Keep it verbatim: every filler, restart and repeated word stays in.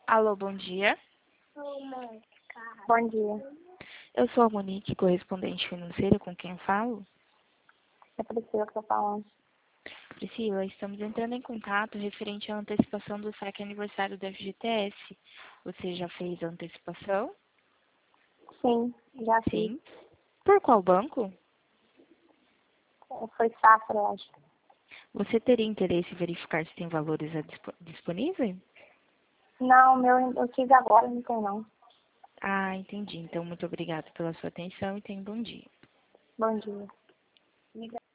Alô, bom dia. Bom dia. Eu sou a Monique, correspondente financeira, com quem eu falo. É Priscila que eu tô falando. Priscila, estamos entrando em contato referente à antecipação do saque aniversário do F G T S. Você já fez a antecipação? Sim, já fiz. Sim. Por qual banco? É, Foi Safra, eu acho. Você teria interesse em verificar se tem valores a dispo- disponíveis? Não, meu, eu fiz agora, não tem não. Ah, entendi. Então, muito obrigada pela sua atenção e tenha um bom dia. Bom dia.